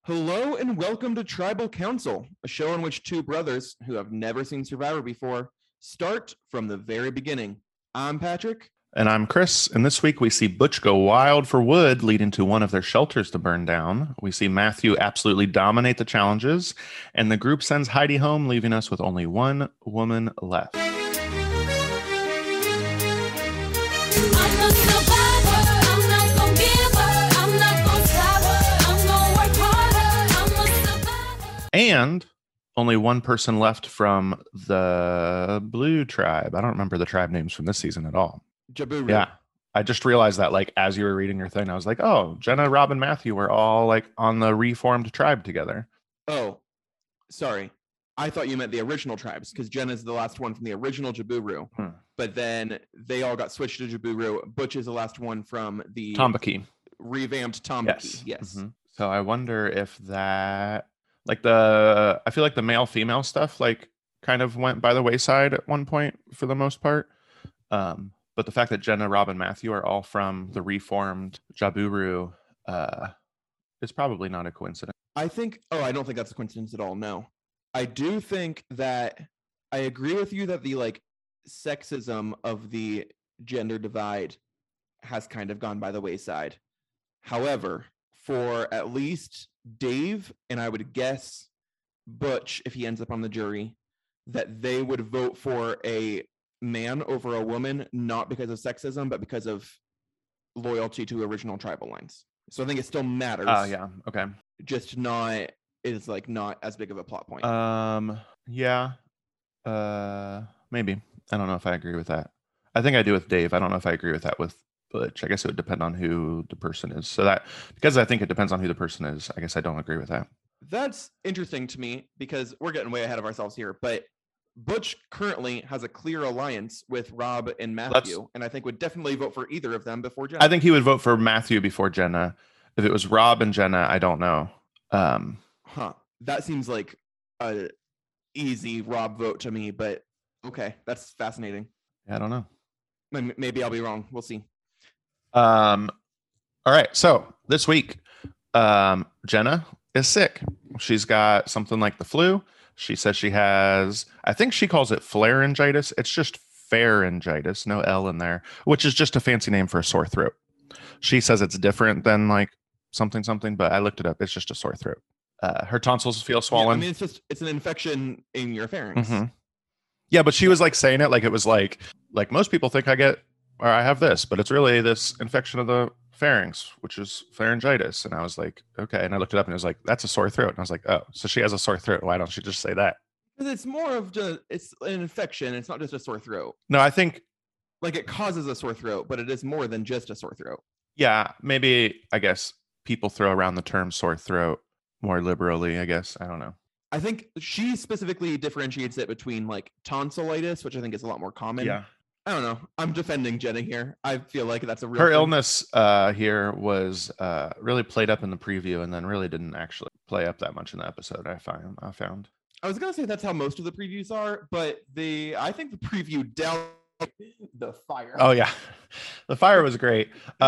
Hello and welcome to Tribal Council, a show in which two brothers who have never seen Survivor before start from the very beginning. I'm Patrick. And I'm Chris, and this week we see Butch go wild for wood, leading to one of their shelters to burn down. We see Matthew absolutely dominate the challenges, and the group sends Heidi home, leaving us with only one woman left. And only one person left from the Blue Tribe. I don't remember the tribe names from this season at all. Jaburu. Yeah. I just realized that, like, as you were reading your thing, I was like, oh, Jenna, Rob, and Matthew were all, like, on the reformed tribe together. Oh, sorry. I thought you meant the original tribes, because Jenna's the last one from the original Jaburu. But then they all got switched to Jaburu. Butch is the last one from the Tambaki. Revamped Tambaki. Yes. Mm-hmm. So I wonder if that, like, I feel like the male-female stuff, like, kind of went by the wayside at one point for the most part. But the fact that Jenna, Rob, and Matthew are all from the reformed Jaburu is probably not a coincidence. I don't think that's a coincidence at all. No. I do think that I agree with you that the like sexism of the gender divide has kind of gone by the wayside. However, for at least Dave, and I would guess Butch, if he ends up on the jury, that they would vote for a man over a woman, not because of sexism, but because of loyalty to original tribal lines. So I think it still matters. Oh, yeah. Okay. Just not, it's like not as big of a plot point. Yeah. Maybe. I don't know if I agree with that. I think I do with Dave. I don't know if I agree with that with Butch. I guess it would depend on who the person is. So that, because I think it depends on who the person is, I guess I don't agree with that. That's interesting to me because we're getting way ahead of ourselves here, but Butch currently has a clear alliance with Rob and Matthew, and I think would definitely vote for either of them before Jenna. I think he would vote for Matthew before Jenna. If it was Rob and Jenna, I don't know. That seems like a easy Rob vote to me, but okay, that's fascinating. Yeah, I don't know. Maybe I'll be wrong. We'll see. All right. So this week, Jenna is sick. She's got something like the flu. She says she has, I think she calls it pharyngitis. It's just pharyngitis, no L in there, which is just a fancy name for a sore throat. She says it's different than like something, but I looked it up. It's just a sore throat. Her tonsils feel swollen. Yeah, I mean, it's an infection in your pharynx. Mm-hmm. Yeah, but she was like saying it like it was like most people think I have this, but it's really this infection of the pharynx, which is pharyngitis. And I was like, okay. And I looked it up and it was like, that's a sore throat. And I was like, oh, so she has a sore throat. Why don't she just say that? Because it's more of it's an infection. It's not just a sore throat. No, I think like it causes a sore throat, but it is more than just a sore throat. Yeah, maybe, I guess people throw around the term sore throat more liberally, I guess. I don't know. I think she specifically differentiates it between like tonsillitis, which I think is a lot more common. Yeah. I don't know. I'm defending Jenna here. I feel like that's a real Her thing. illness here was really played up in the preview and then really didn't actually play up that much in the episode, I found. I was going to say that's how most of the previews are, but I think the preview down the fire. Oh, yeah. The fire was great.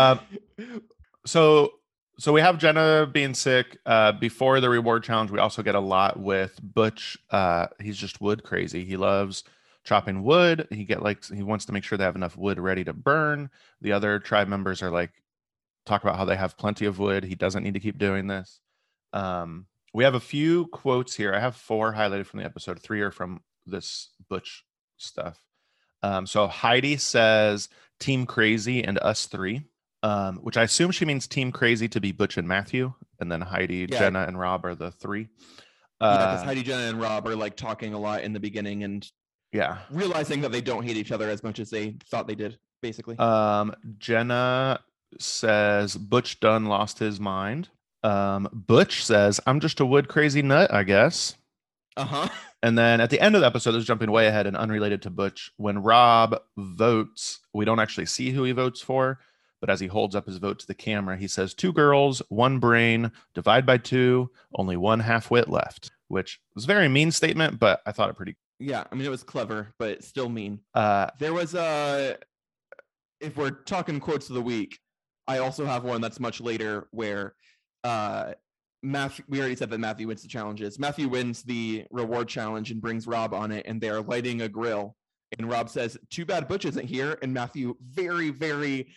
So we have Jenna being sick. Before the reward challenge, we also get a lot with Butch. He's just wood crazy. He loves chopping wood. He wants to make sure they have enough wood ready to burn. The other tribe members are like, talk about how they have plenty of wood. He doesn't need to keep doing this. We have a few quotes here. I have 4 highlighted from the episode. 3 are from this Butch stuff. So Heidi says, "Team Crazy and us 3." Which I assume she means Team Crazy to be Butch and Matthew, and then Heidi, yeah. Jenna, and Rob are the 3. Yeah, because Heidi, Jenna, and Rob are like talking a lot in the beginning and realizing that they don't hate each other as much as they thought they did, basically. Jenna says Butch done lost his mind. Butch says, "I'm just a wood crazy nut, I guess." And then at the end of the episode, this is jumping way ahead and unrelated to Butch. When Rob votes, we don't actually see who he votes for. But as he holds up his vote to the camera, he says, 2 girls, 1 brain, divide by 2, only 1 half-wit left, which was a very mean statement, but I thought it pretty. Yeah, I mean, it was clever, but still mean. There was if we're talking quotes of the week, I also have one that's much later where Matthew, we already said that Matthew wins the challenges. Matthew wins the reward challenge and brings Rob on it, and they're lighting a grill. And Rob says, "Too bad Butch isn't here." And Matthew, very, very,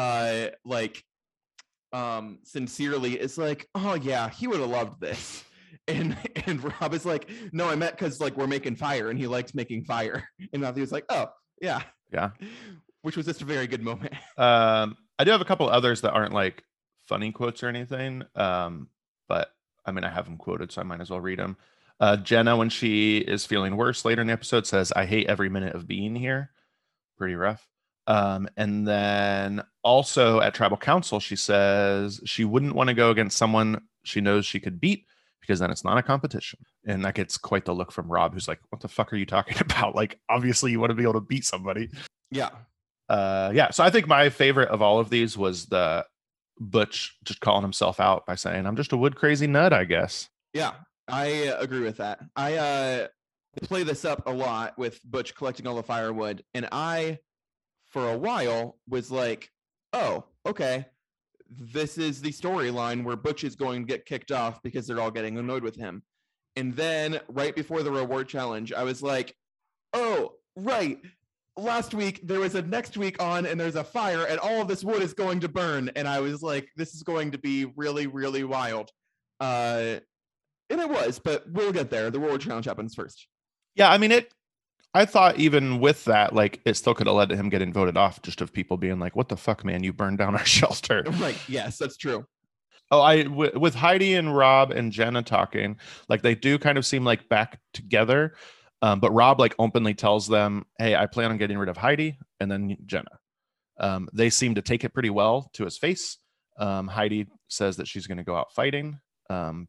sincerely, is like, "Oh yeah, he would have loved this." And Rob is like, "No, I meant because like we're making fire, and he likes making fire." And Matthew's like, "Oh yeah, Yeah. which was just a very good moment. I do have a couple others that aren't like funny quotes or anything. But I mean, I have them quoted, so I might as well read them. Jenna, when she is feeling worse later in the episode, says, "I hate every minute of being here." Pretty rough. And then also at Tribal Council, she says she wouldn't want to go against someone she knows she could beat because then it's not a competition. And that gets quite the look from Rob, who's like, "What the fuck are you talking about? Like, obviously you want to be able to beat somebody." Yeah. Yeah. So I think my favorite of all of these was the Butch just calling himself out by saying, "I'm just a wood crazy nut, I guess." Yeah, I agree with that. I play this up a lot with Butch collecting all the firewood, and I, for a while, was like, "Oh, okay, this is the storyline where Butch is going to get kicked off because they're all getting annoyed with him." And then right before the reward challenge, I was like, "Oh, right. Last week there was a next week on and there's a fire and all of this wood is going to burn." And I was like, this is going to be really, really wild. And it was, but we'll get there. The reward challenge happens first. Yeah. I mean, I thought even with that, like, it still could have led to him getting voted off just of people being like, "What the fuck, man? You burned down our shelter." Right. Yes, that's true. Oh, with Heidi and Rob and Jenna talking, like they do kind of seem like back together. But Rob like openly tells them, "Hey, I plan on getting rid of Heidi and then Jenna." They seem to take it pretty well to his face. Heidi says that she's going to go out fighting. And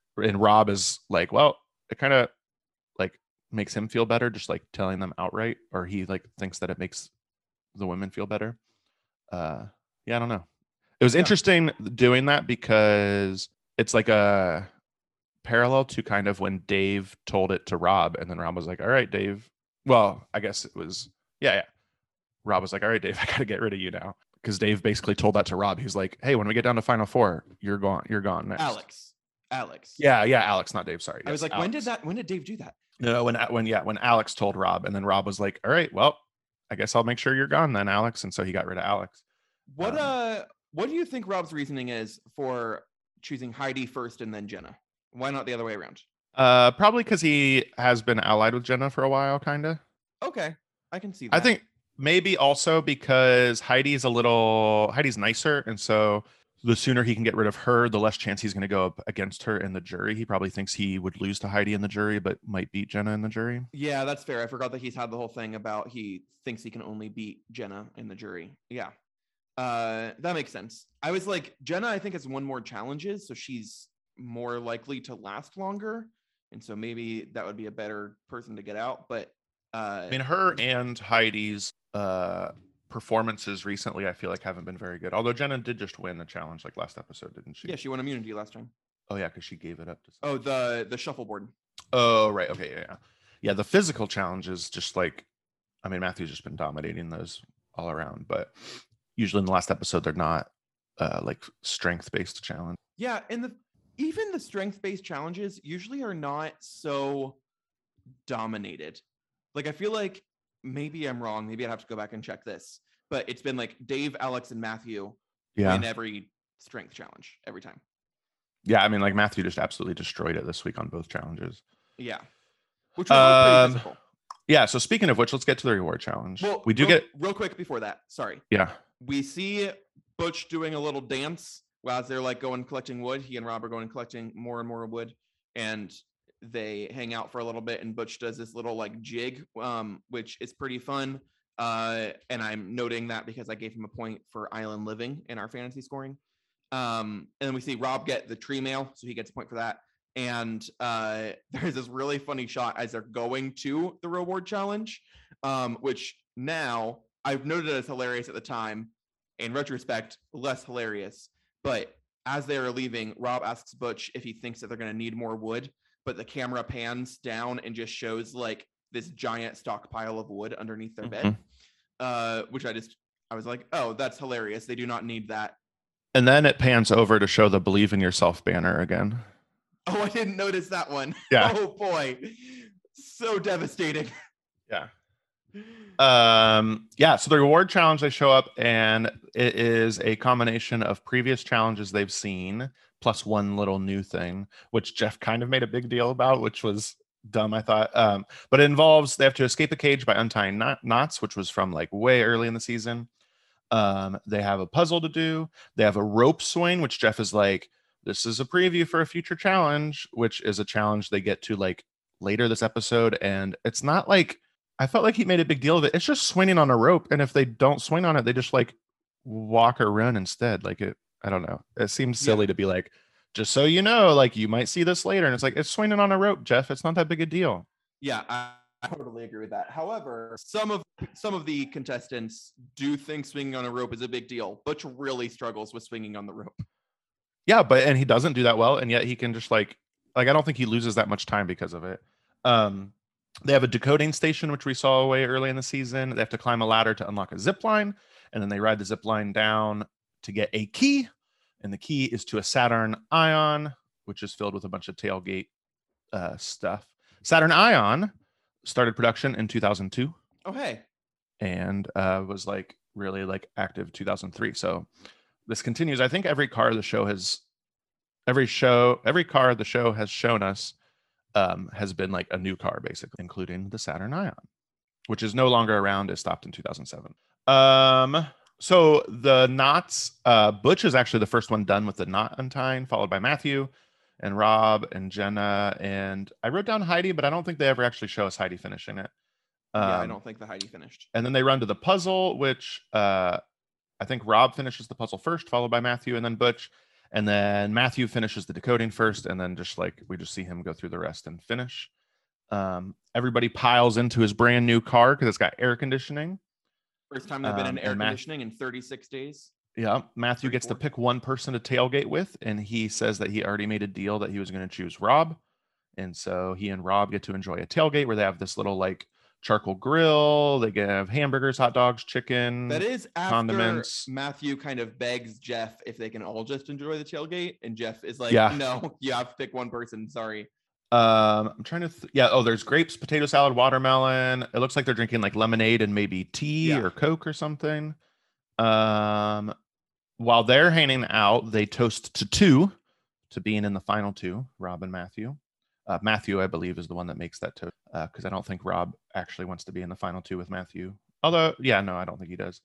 Rob is like, "Well, it kind of like makes him feel better, just like telling them outright," or he like thinks that it makes the women feel better. Yeah, I don't know. It was interesting doing that because it's like a parallel to kind of when Dave told it to Rob, and then Rob was like, "All right, Dave." Well, I guess it was, yeah. Rob was like, "All right, Dave, I got to get rid of you now." Because Dave basically told that to Rob. He's like, "Hey, when we get down to Final Four, you're gone. You're gone next." Alex. Yeah, Alex, not Dave. Sorry. I was like, Alex. when did Dave do that? No, when Alex told Rob, and then Rob was like, "All right, well, I guess I'll make sure you're gone then, Alex." And so he got rid of Alex. What do you think Rob's reasoning is for choosing Heidi first and then Jenna? Why not the other way around? Probably because he has been allied with Jenna for a while, kind of. Okay, I can see that. I think maybe also because Heidi's nicer, and so the sooner he can get rid of her, the less chance he's going to go up against her in the jury. He probably thinks he would lose to Heidi in the jury, but might beat Jenna in the jury. Yeah, that's fair. I forgot that he's had the whole thing about he thinks he can only beat Jenna in the jury. Yeah. That makes sense. I was like, Jenna, I think, has won more challenges, so she's more likely to last longer. And so maybe that would be a better person to get out. But I mean, her and Heidi's performances recently, I feel like, haven't been very good. Although Jenna did just win the challenge like last episode, didn't she? Yeah, she won immunity last time. Oh yeah, because she gave it up to the shuffleboard. Oh right, okay, yeah. The physical challenges, just like, I mean, Matthew's just been dominating those all around, but usually in the last episode they're not like strength-based challenge. Yeah, and even the strength-based challenges usually are not so dominated. Like, I feel like, maybe I'm wrong, maybe I'd have to go back and check this, but it's been like Dave, Alex, and Matthew win every strength challenge every time. Yeah, I mean, like, Matthew just absolutely destroyed it this week on both challenges. Yeah, which was pretty physical. Yeah, so speaking of which, let's get to the reward challenge. Well, we do get real quick before that. Sorry. Yeah. We see Butch doing a little dance as they're like going collecting wood. He and Rob are going collecting more and more wood, and they hang out for a little bit. And Butch does this little like jig, which is pretty fun. And I'm noting that because I gave him a point for Island Living in our fantasy scoring. And then we see Rob get the tree mail, so he gets a point for that. And there's this really funny shot as they're going to the reward challenge, which now I've noted as hilarious at the time. In retrospect, less hilarious. But as they are leaving, Rob asks Butch if he thinks that they're going to need more wood, but the camera pans down and just shows like this giant stockpile of wood underneath their bed, which I was like, oh, that's hilarious. They do not need that. And then it pans over to show the "Believe in Yourself" banner again. Oh, I didn't notice that one. Yeah. Oh boy. So devastating. Yeah. So the reward challenge, they show up and it is a combination of previous challenges they've seen plus one little new thing, which Jeff kind of made a big deal about, which was dumb, I thought. But it involves, they have to escape a cage by untying knots, which was from like way early in the season. They have a puzzle to do. They have a rope swing, which Jeff is like, this is a preview for a future challenge, which is a challenge they get to like later this episode. And it's not like, I felt like he made a big deal of it. It's just swinging on a rope. And if they don't swing on it, they just like walk or run instead. Like I don't know. It seems silly to be like, just so you know, like you might see this later. And it's like, it's swinging on a rope, Jeff. It's not that big a deal. Yeah, I totally agree with that. However, some of the contestants do think swinging on a rope is a big deal. Butch really struggles with swinging on the rope. Yeah, and he doesn't do that well, and yet he can just like I don't think he loses that much time because of it. They have a decoding station, which we saw way early in the season. They have to climb a ladder to unlock a zip line, and then they ride the zip line down to get a key, and the key is to a Saturn Ion, which is filled with a bunch of tailgate stuff. Saturn Ion started production in 2002. Oh, hey. And was like really like active 2003. So this continues. I think every car the show has shown us has been like a new car, basically, including the Saturn Ion, which is no longer around. It stopped in 2007. So the knots, Butch is actually the first one done with the knot untying, followed by Matthew and Rob and Jenna. And I wrote down Heidi, but I don't think they ever actually show us Heidi finishing it. Yeah, I don't think the Heidi finished. And then they run to the puzzle, which I think Rob finishes the puzzle first, followed by Matthew and then Butch. And then Matthew finishes the decoding first, and then just like we just see him go through the rest and finish. Everybody piles into his brand new car because it's got air conditioning. First time they've been in air conditioning in 36 days. Yeah, Matthew gets to pick one person to tailgate with, and he says that he already made a deal that he was going to choose Rob. And so he and Rob get to enjoy a tailgate where they have this little like charcoal grill. They have hamburgers, hot dogs, chicken. That is after condiments. Matthew kind of begs Jeff if they can all just enjoy the tailgate, and Jeff is like, no, you have to pick one person. Sorry. I'm trying to there's grapes, potato salad, watermelon. It looks like they're drinking like lemonade and maybe tea or Coke or something. While they're hanging out, they toast to being in the final two, Rob and Matthew. Matthew, I believe, is the one that makes that toast, because I don't think Rob actually wants to be in the final two with Matthew. Although, I don't think he does.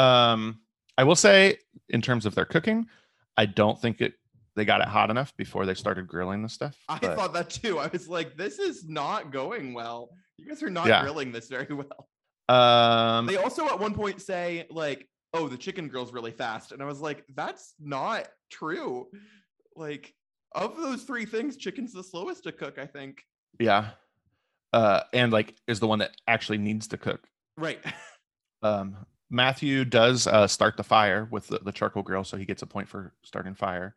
I will say, in terms of their cooking, I don't think they got it hot enough before they started grilling the stuff. I thought that too. I was like, this is not going well. You guys are not grilling this very well. They also at one point say like, oh, the chicken grills really fast. And I was like, that's not true. Like, of those three things, chicken's the slowest to cook, I think. Yeah. And like is the one that actually needs to cook. Right. Matthew does start the fire with the charcoal grill, so he gets a point for starting fire.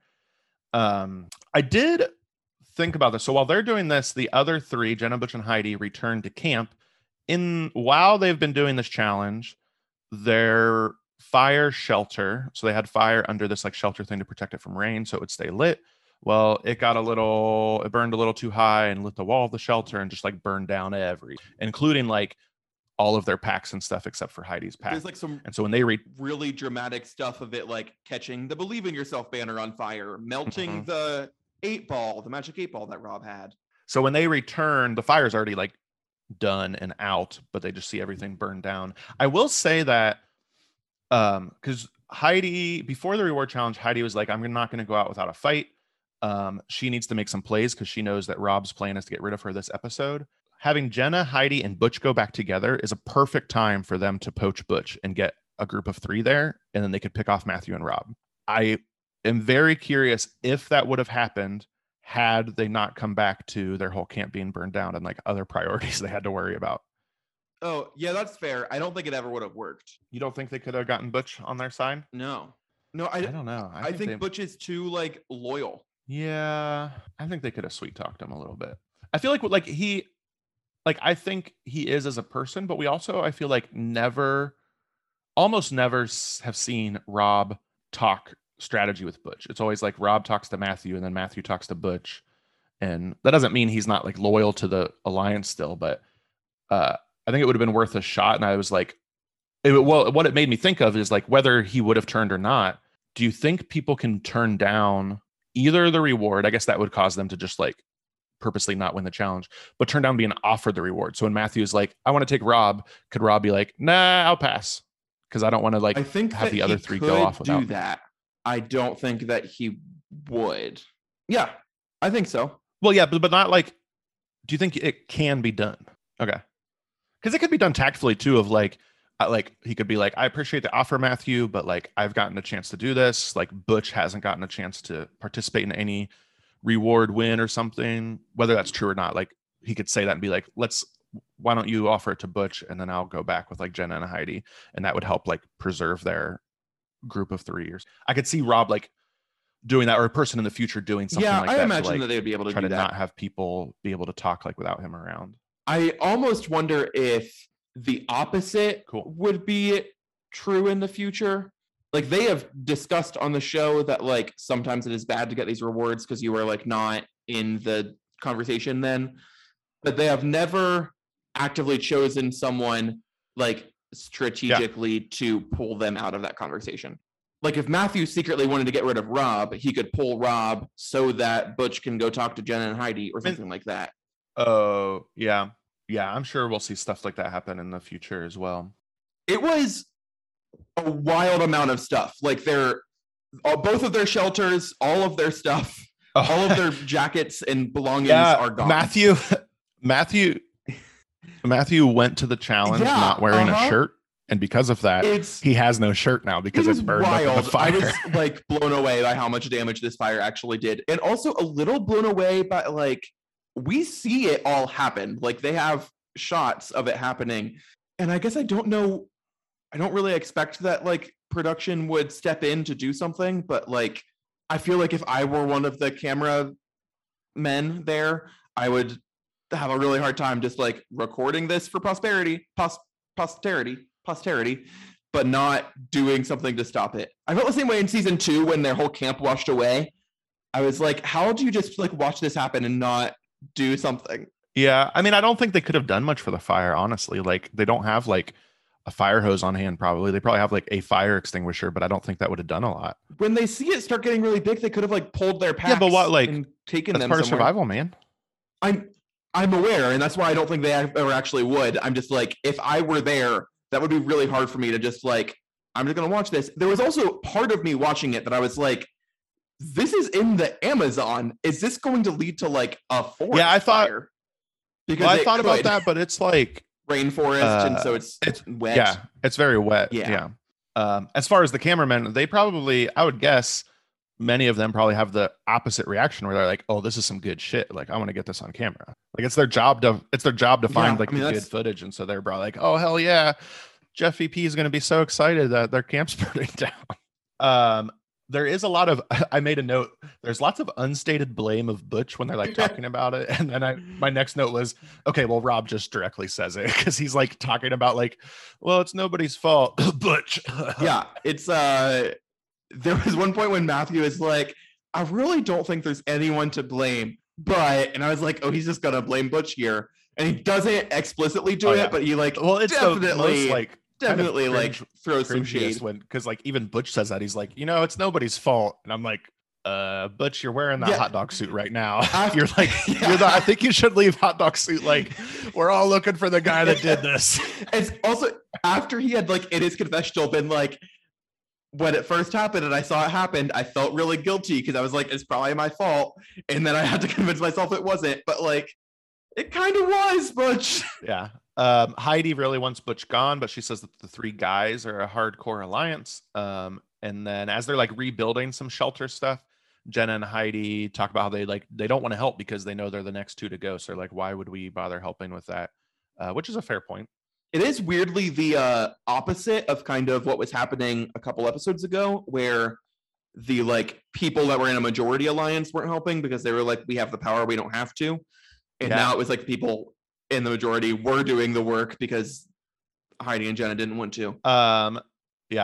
I did think about this. So while they're doing this, the other three, Jenna, Butch, and Heidi, return to camp. While they've been doing this challenge, their fire shelter, so they had fire under this like shelter thing to protect it from rain so it would stay lit. Well, it burned a little too high and lit the wall of the shelter and just like burned down including like all of their packs and stuff except for Heidi's pack. There's like some and so when they really dramatic stuff of it, like catching the Believe in Yourself banner on fire, melting the magic 8-ball that Rob had. So when they return, the fire's already like done and out, but they just see everything burned down. I will say that because Heidi, before the reward challenge, Heidi was like, I'm not going to go out without a fight. She needs to make some plays because she knows that Rob's plan is to get rid of her this episode. Having Jenna, Heidi, and Butch go back together is a perfect time for them to poach Butch and get a group of three there, and then they could pick off Matthew and Rob. I am very curious if that would have happened had they not come back to their whole camp being burned down and like other priorities they had to worry about. Oh, yeah, that's fair. I don't think it ever would have worked. You don't think they could have gotten Butch on their side? No, I don't know. I think Butch is too like loyal. Yeah, I think they could have sweet talked him a little bit. I feel I think he is as a person, but we also, I feel like almost never have seen Rob talk strategy with Butch. It's always like Rob talks to Matthew and then Matthew talks to Butch. And that doesn't mean he's not like loyal to the alliance still, but I think it would have been worth a shot. And I was like, what it made me think of is like whether he would have turned or not. Do you think people can turn down either the reward? I guess that would cause them to just like purposely not win the challenge, but turn down being offered the reward. So when Matthew's like, I want to take Rob, could Rob be like, nah, I'll pass because I don't want to like I think have that the other he three could go off without do that. I don't think that he would. Yeah, I think so. Well, yeah, but not like. Do you think it can be done? Okay, because it could be done tactfully too. Of like he could be like, I appreciate the offer, Matthew, but like I've gotten a chance to do this. Like Butch hasn't gotten a chance to participate in any reward win or something. Whether that's true or not, like he could say that and be like, why don't you offer it to Butch and then I'll go back with like Jenna and Heidi, and that would help like preserve their group of 3 years. I could see Rob like doing that, or a person in the future doing something like that. I imagine like, that they would be able to try do to that. not have people be able to talk like without him around. I almost wonder if the opposite would be true in the future. Like they have discussed on the show that like sometimes it is bad to get these rewards because you are like not in the conversation then, but they have never actively chosen someone like strategically to pull them out of that conversation. Like if Matthew secretly wanted to get rid of Rob, he could pull Rob so that Butch can go talk to Jenna and Heidi or something like that. Oh, yeah. Yeah, I'm sure we'll see stuff like that happen in the future as well. It was a wild amount of stuff. Like both of their shelters, all of their stuff, all of their jackets and belongings are gone. Matthew went to the challenge not wearing a shirt. And because of that, he has no shirt now because it's burned up in the fire. I was like blown away by how much damage this fire actually did. And also a little blown away by like, we see it all happen. Like they have shots of it happening. And I guess I don't really expect that like production would step in to do something. But like, I feel like if I were one of the camera men there, I would have a really hard time just like recording this for posterity, but not doing something to stop it. I felt the same way in season 2 when their whole camp washed away. I was like, how do you just like watch this happen and not do something? Yeah, I mean, I don't think they could have done much for the fire, honestly. Like they don't have like a fire hose on hand. Probably they probably have like a fire extinguisher, but I don't think that would have done a lot. When they see it start getting really big, they could have like pulled their packs. Yeah, but what like and taken that's them part somewhere. of survival, man. I'm aware, and that's why I don't think they ever actually would. I'm just like, if I were there, that would be really hard for me to just like, I'm just going to watch this. There was also part of me watching it that I was like, this is in the Amazon. Is this going to lead to like a forest fire? Because I thought about that, but it's like rainforest, and so it's wet. Yeah, it's very wet. Yeah. As far as the cameramen, they probably, I would guess, many of them probably have the opposite reaction where they're like, "Oh, this is some good shit. Like, I want to get this on camera." Like, it's their job to find like the good footage, and so they're probably like, "Oh, hell yeah, Jeff VP is going to be so excited that their camp's burning down." There is a lot of, I made a note, there's lots of unstated blame of Butch when they're like talking about it. And then my next note was, okay, well, Rob just directly says it because he's like talking about like, well, it's nobody's fault. Butch. Yeah, it's, there was one point when Matthew is like, I really don't think there's anyone to blame, and I was like, oh, he's just going to blame Butch here. And he doesn't explicitly do it, but he like, well, it's definitely like throws some shade because like even Butch says that he's like, it's nobody's fault, and I'm like, Butch, you're wearing that hot dog suit right now. You're like, I think you should leave hot dog suit. Like, we're all looking for the guy that did this. It's also after he had like in his confessional been like, when it first happened and I saw it happen, I felt really guilty because I was like, it's probably my fault, and then I had to convince myself it wasn't, but like, it kind of was, Butch. Yeah. Heidi really wants Butch gone, but she says that the 3 guys are a hardcore alliance. And then as they're like rebuilding some shelter stuff, Jenna and Heidi talk about how they don't want to help because they know they're the next 2 to go. So like, why would we bother helping with that? Which is a fair point. It is weirdly the opposite of kind of what was happening a couple episodes ago, where the like people that were in a majority alliance weren't helping because they were like, we have the power, we don't have to. And now it was like people in the majority were doing the work because Heidi and Jenna didn't want to. Yeah.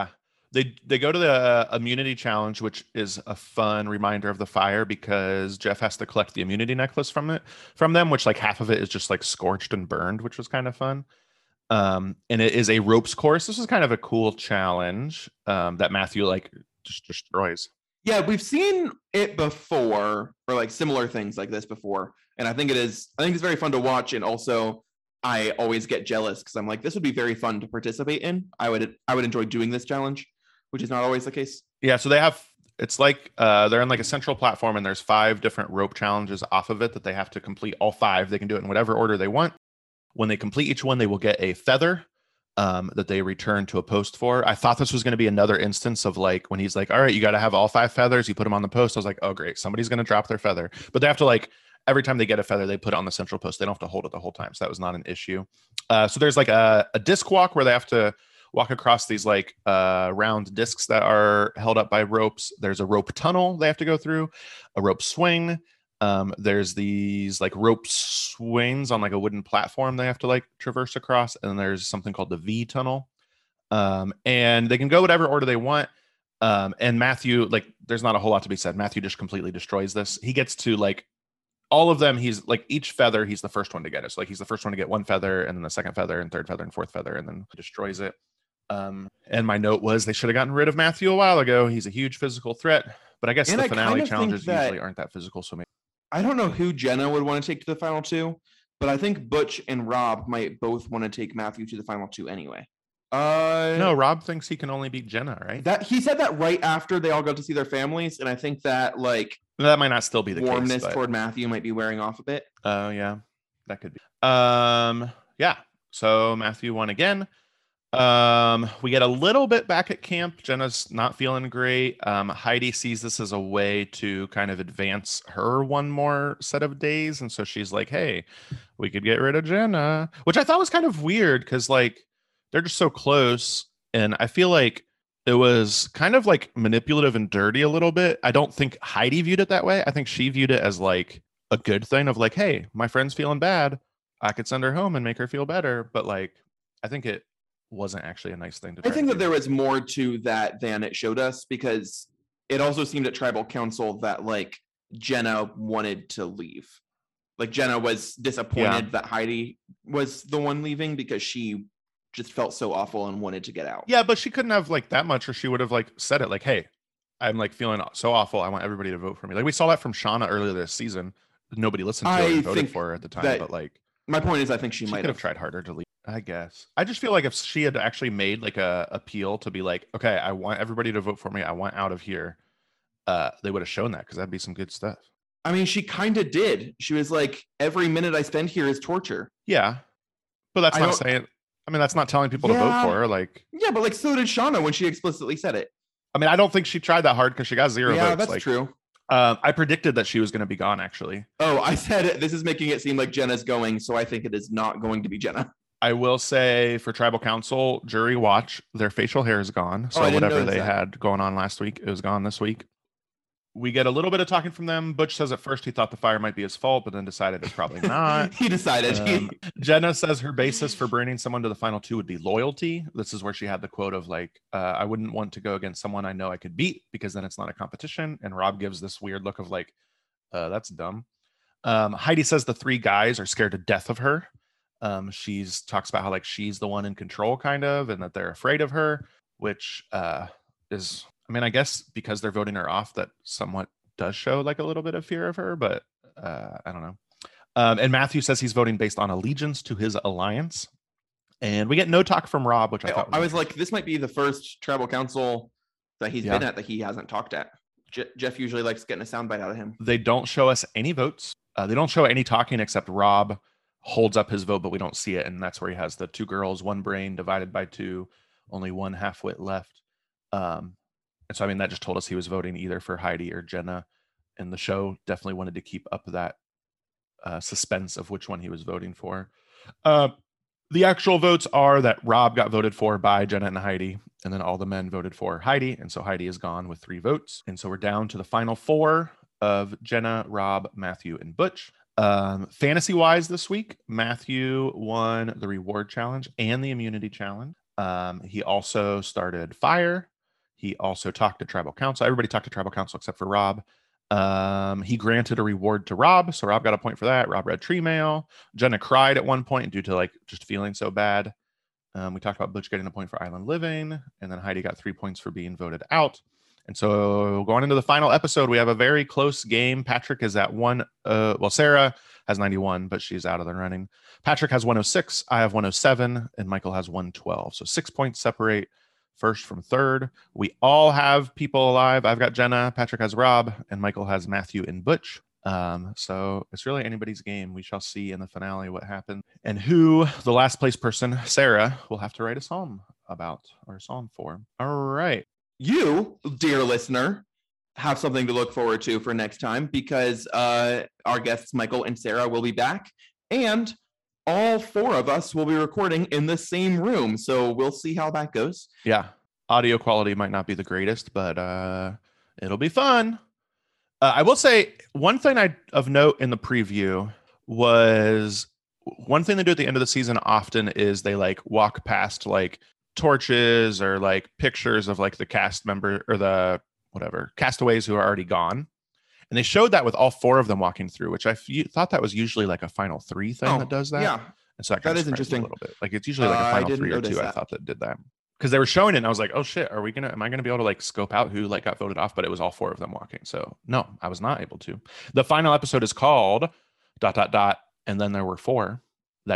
They go to the immunity challenge, which is a fun reminder of the fire because Jeff has to collect the immunity necklace from them, which like half of it is just like scorched and burned, which was kind of fun. And it is a ropes course. This is kind of a cool challenge that Matthew like just destroys. Yeah, we've seen it before, or like similar things like this before, and I think it's very fun to watch. And also, I always get jealous because I'm like, this would be very fun to participate in. I would enjoy doing this challenge, which is not always the case. Yeah, so it's like they're on like a central platform, and there's 5 different rope challenges off of it that they have to complete all 5. They can do it in whatever order they want. When they complete each one, they will get a feather that they return to a post for. I thought this was going to be another instance of like when he's like, all right, you got to have all 5 feathers. You put them on the post. I was like, oh, great. Somebody's going to drop their feather. But they have to like, every time they get a feather, they put it on the central post. They don't have to hold it the whole time. So that was not an issue. So there's like a disc walk where they have to walk across these like round discs that are held up by ropes. There's a rope tunnel they have to go through, a rope swing. There's these like rope swings on like a wooden platform they have to like traverse across, and then there's something called the V tunnel. And they can go whatever order they want. And Matthew, like, there's not a whole lot to be said. Matthew just completely destroys this. He gets to like all of them. He's like each feather, he's the first one to get it. So like he's the first one to get 1 feather, and then the second feather, and third feather, and fourth feather, and then destroys it. And my note was they should have gotten rid of Matthew a while ago. He's a huge physical threat, but I guess the finale challenges usually aren't that physical. So maybe I don't know who Jenna would want to take to the final 2, but I think Butch and Rob might both want to take Matthew to the final 2 anyway. No, Rob thinks he can only beat Jenna, right? That he said that right after they all got to see their families, and I think that like that might not still be the warmness case, toward Matthew might be wearing off a bit. Oh yeah, that could be. Yeah. So Matthew won again. We get a little bit back at camp. Jenna's not feeling great. Heidi sees this as a way to kind of advance her one more set of days, and so she's like, hey, we could get rid of Jenna, which I thought was kind of weird because like they're just so close, and I feel like it was kind of like manipulative and dirty a little bit. I don't think Heidi viewed it that way. I think she viewed it as like a good thing of like, hey, my friend's feeling bad, I could send her home and make her feel better. But like I think it wasn't actually a nice thing to try. I think that there was more to that than it showed us, because it also seemed at tribal council that like Jenna wanted to leave. Like Jenna was disappointed that Heidi was the one leaving because she just felt so awful and wanted to get out. Yeah, but she couldn't have like that much, or she would have like said it like, hey, I'm like feeling so awful, I want everybody to vote for me. Like we saw that from Shauna earlier this season. Nobody listened to her and voted for her at the time, but like my point is I think she might have tried harder to leave. I guess. I just feel like if she had actually made like a appeal to be like, okay, I want everybody to vote for me, I want out of here, they would have shown that, because that'd be some good stuff. I mean, she kind of did. She was like, every minute I spend here is torture. Yeah. But that's not saying, I mean, that's not telling people to vote for her. Like, yeah, but like so did Shauna when she explicitly said it. I mean, I don't think she tried that hard because she got 0 votes. Yeah, that's like, true. I predicted that she was going to be gone, actually. Oh, I said this is making it seem like Jenna's going, so I think it is not going to be Jenna. I will say for tribal council, jury watch, their facial hair is gone. So whatever they had going on last week, it was gone this week. We get a little bit of talking from them. Butch says at first he thought the fire might be his fault, but then decided it's probably not. He decided. Jenna says her basis for bringing someone to the final 2 would be loyalty. This is where she had the quote of like, I wouldn't want to go against someone I know I could beat, because then it's not a competition. And Rob gives this weird look of like, that's dumb. Heidi says the 3 guys are scared to death of her. She's talks about how like she's the one in control kind of, and that they're afraid of her, which is, I mean, I guess because they're voting her off, that somewhat does show like a little bit of fear of her, but I don't know. And Matthew says he's voting based on allegiance to his alliance. And we get no talk from Rob, which I thought I was like, this might be the first tribal council that he's been at that he hasn't talked at. Jeff usually likes getting a soundbite out of him. They don't show us any votes. They don't show any talking, except Rob holds up his vote, but we don't see it. And that's where he has the 2 girls, 1 brain divided by 2, only 1 half-wit left. And so, I mean, that just told us he was voting either for Heidi or Jenna. And the show definitely wanted to keep up that suspense of which one he was voting for. The actual votes are that Rob got voted for by Jenna and Heidi, and then all the men voted for Heidi. And so Heidi is gone with 3 votes. And so we're down to the final 4 of Jenna, Rob, Matthew, and Butch. Fantasy-wise this week, Matthew won the reward challenge and the immunity challenge. He also started fire. He also talked to tribal council. Everybody talked to tribal council except for Rob. He granted a reward to Rob, so Rob got a point for that. Rob read tree mail. Jenna cried at one point due to like just feeling so bad. We talked about Butch getting a point for Island Living, and then Heidi got 3 points for being voted out. And so going into the final episode, we have a very close game. Patrick is at Sarah has 91, but she's out of the running. Patrick has 106, I have 107, and Michael has 112. So 6 points separate first from third. We all have people alive. I've got Jenna, Patrick has Rob, and Michael has Matthew and Butch. So it's really anybody's game. We shall see in the finale what happened and who the last place person, Sarah, will have to write a psalm about or a psalm for. All right. You, dear listener, have something to look forward to for next time because our guests, Michael and Sarah, will be back, and all 4 of us will be recording in the same room. So we'll see how that goes. Yeah. Audio quality might not be the greatest, but it'll be fun. I will say one thing of note in the preview was one thing they do at the end of the season often is they like walk past like torches or like pictures of like the cast member or the whatever castaways who are already gone. And they showed that with all 4 of them walking through, which I thought that was usually like a final 3 thing that does that. Yeah. And so that is interesting. A little bit. Like it's usually like a final 3 or 2. That. I thought that did that because they were showing it and I was like, oh shit, am I going to be able to like scope out who like got voted off? But it was all 4 of them walking. So no, I was not able to. The final episode is called ... And then there were 4. That ...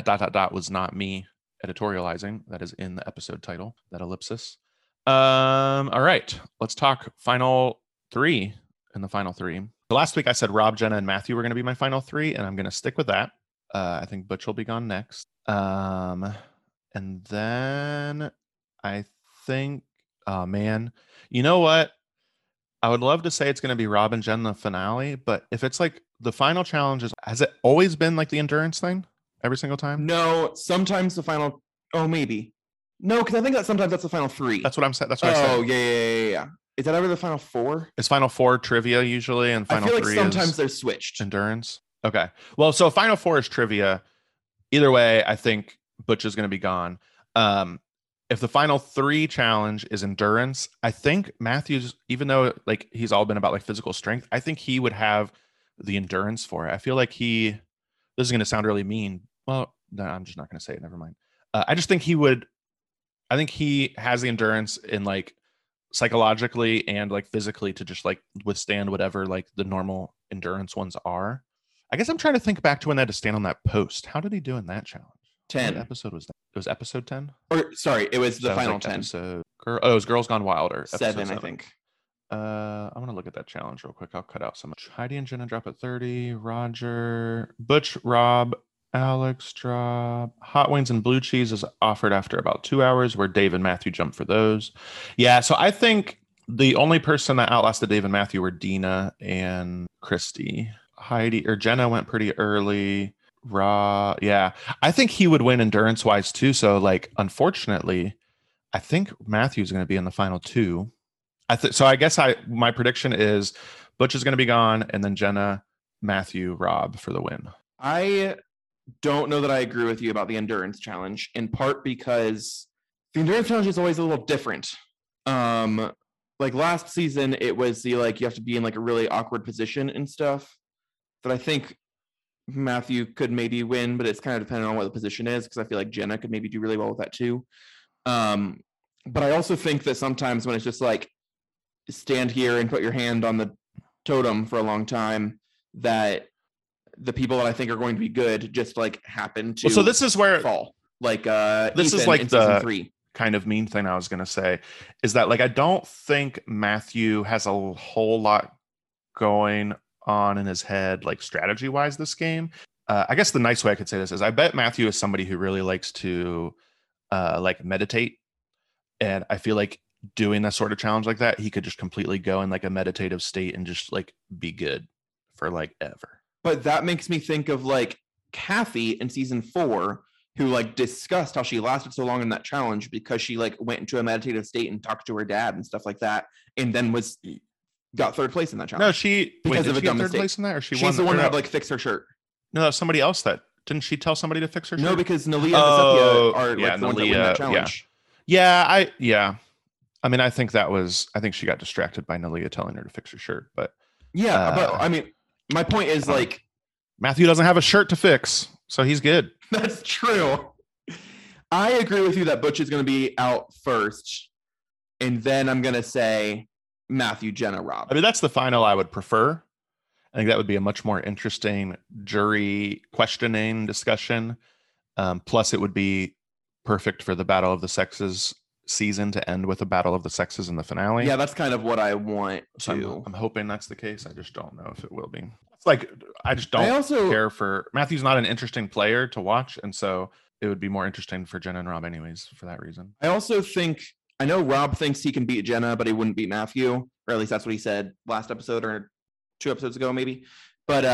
was not me editorializing. That is in the episode title, that ellipsis. All right, let's talk final 3 in the final 3. Last week I said Rob, Jenna, and Matthew were going to be my final 3, and I'm going to stick with that. I think Butch will be gone next. And then I think, oh man, you know what? I would love to say it's going to be Rob and Jen the finale, but if it's like the final challenge has it always been like the endurance thing every single time? No, sometimes the final, maybe. No, because I think that sometimes that's the final 3. That's what I'm saying. That's what I said. Oh, yeah. Is that ever the final 4? It's final 4 trivia usually, and final 3 I feel like sometimes they're switched. Endurance. Okay. Well, so final 4 is trivia. Either way, I think Butch is going to be gone. If the final 3 challenge is endurance, I think Matthews, even though like he's all been about like physical strength, I think he would have the endurance for it. I feel like this is going to sound really mean. Well, no, I'm just not going to say it. Never mind. I just think I think he has the endurance in like psychologically and like physically to just like withstand whatever like the normal endurance ones are. I guess I'm trying to think back to when they had to stand on that post. How did he do in that challenge? 10. What episode was that? It was episode 10? Or sorry, it was the final 10. It was Girls Gone Wilder. 7, I think. I'm going to look at that challenge real quick. I'll cut out some. Heidi and Jenna drop at 30. Roger, Butch, Rob, Alex drop. Hot Wings and Blue Cheese is offered after about 2 hours, where Dave and Matthew jump for those. Yeah, so I think the only person that outlasted Dave and Matthew were Dina and Christy. Heidi or Jenna went pretty early. Yeah, I think he would win endurance wise too. So like, unfortunately, I think Matthew's going to be in the final 2. So I guess my prediction is Butch is going to be gone, and then Jenna, Matthew, Rob for the win. I don't know that I agree with you about the endurance challenge, in part because the endurance challenge is always a little different. Like last season, it was you have to be in like a really awkward position and stuff that I think Matthew could maybe win, but it's kind of dependent on what the position is, because I feel like Jenna could maybe do really well with that too. But I also think that sometimes when it's just like stand here and put your hand on the totem for a long time, that the people that I think are going to be good just like happen to. Well, so this is where fall. Like this Ethan is like in the season 3. Kind of mean thing I was going to say is that like I don't think Matthew has a whole lot going on in his head like strategy wise this game. I guess the nice way I could say this is I bet Matthew is somebody who really likes to like meditate, and I feel like doing a sort of challenge like that, he could just completely go in like a meditative state and just like be good for like ever. But that makes me think of like Kathy in season 4, who like discussed how she lasted so long in that challenge because she like went into a meditative state and talked to her dad and stuff like that, and then got 3rd place in that challenge. No, she because of a dumb mistake. Place in that, or she's the one that like fixed her shirt. No, that was somebody else that didn't she tell somebody to fix her shirt? No, because Nalia and Vecepia are like the ones that win that challenge. Yeah, I mean, I think she got distracted by Nalia telling her to fix her shirt, but yeah, but I mean, my point is like Matthew doesn't have a shirt to fix, so he's good. That's true. I agree with you that Butch is going to be out first, and then I'm going to say Matthew, Jenna, Rob. I mean, that's the final I would prefer. I think that would be a much more interesting jury questioning discussion. Plus, it would be perfect for the Battle of the Sexes season to end with a Battle of the Sexes in the finale. Yeah, that's kind of what I want so I'm hoping that's the case. I just don't know if it will be. It's like I just don't care for Matthew's not an interesting player to watch, and so it would be more interesting for Jenna and Rob anyways for that reason. I also think I know Rob thinks he can beat Jenna, but he wouldn't beat Matthew, or at least that's what he said last episode or 2 episodes ago, maybe. But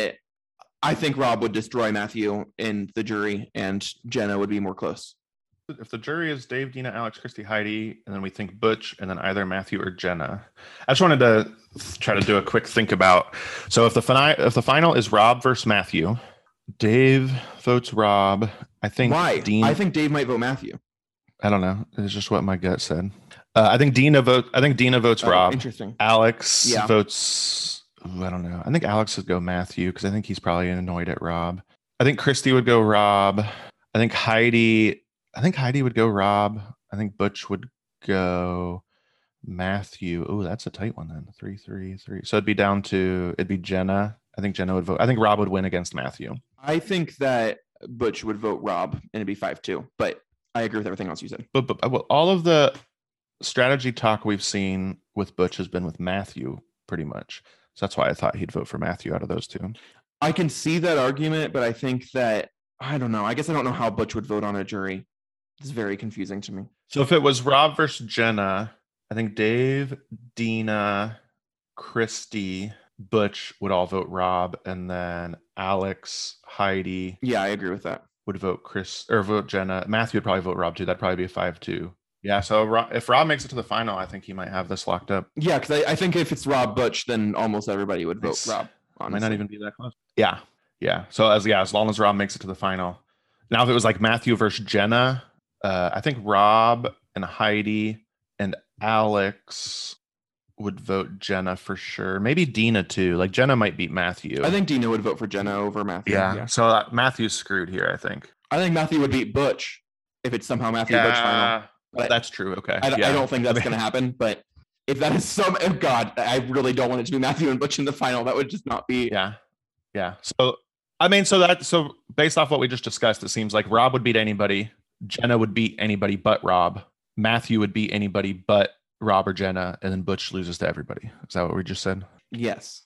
I think Rob would destroy Matthew in the jury, and Jenna would be more close. If the jury is Dave, Dina, Alex, Christy, Heidi, and then we think Butch, and then either Matthew or Jenna. I just wanted to try to do a quick think about. So if the final is Rob versus Matthew, Dave votes Rob. I think why? Dean. I think Dave might vote Matthew. I don't know. It's just what my gut said. I think Dina votes Rob. Interesting. Alex votes. I don't know. I think Alex would go Matthew because I think he's probably annoyed at Rob. I think Christy would go Rob. I think Heidi would go Rob. I think Butch would go Matthew. Oh, that's a tight one then. 3-3-3. So it'd be Jenna. I think Jenna would vote. I think Rob would win against Matthew. I think that Butch would vote Rob and it'd be 5-2. But I agree with everything else you said. But all of the strategy talk we've seen with Butch has been with Matthew pretty much. So that's why I thought he'd vote for Matthew out of those two. I can see that argument, but I think that, I don't know. I guess I don't know how Butch would vote on a jury. It's very confusing to me. So if it was Rob versus Jenna, I think Dave, Dina, Christy, Butch would all vote Rob, and then Alex, Heidi. Yeah, I agree with that. Would vote vote Jenna. Matthew would probably vote Rob too. That'd probably be a 5-2. Yeah, so if Rob makes it to the final, I think he might have this locked up. Yeah, because I think if it's Rob Butch, then almost everybody would vote Rob. Honestly. Might not even be that close. Yeah. So as long as Rob makes it to the final. Now, if it was like Matthew versus Jenna, I think Rob and Heidi and Alex would vote Jenna for sure. Maybe Dina too. Like Jenna might beat Matthew. I think Dina would vote for Jenna over Matthew. Yeah. So Matthew's screwed here, I think. I think Matthew would beat Butch if it's somehow Matthew Butch final. But that's true. Okay. I don't think that's going to happen. But if that is God, I really don't want it to be Matthew and Butch in the final. That would just not be. Yeah. So, so based off what we just discussed, it seems like Rob would beat anybody. Jenna would beat anybody but Rob. Matthew would beat anybody but Rob or Jenna. And then Butch loses to everybody. Is that what we just said? Yes.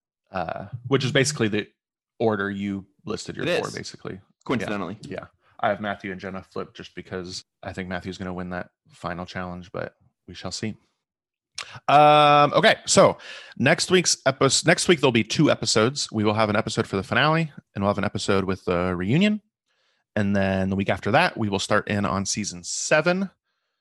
Which is basically the order you listed your four, basically. Coincidentally. Yeah. I have Matthew and Jenna flipped just because I think Matthew's going to win that final challenge, but we shall see. Okay, so next week there'll be 2 episodes. We will have an episode for the finale, and we'll have an episode with the reunion. And then the week after that, we will start in on season 7.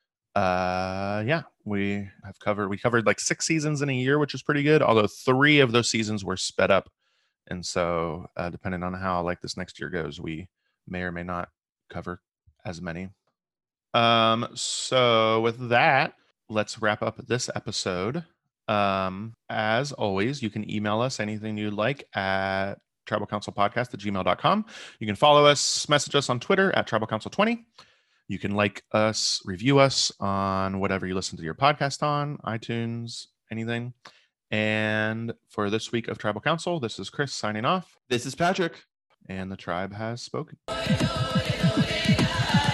We covered like 6 seasons in a year, which is pretty good. Although 3 of those seasons were sped up, and so depending on how like this next year goes, we may or may not cover as many. So with that, let's wrap up this episode. As always, you can email us anything you'd like at tribalcouncilpodcast@gmail.com. You can follow us, message us on Twitter at tribalcouncil20. You can like us, review us on whatever you listen to your podcast on, iTunes, anything. And for this week of Tribal Council, this is Chris signing off. This is Patrick. And the tribe has spoken.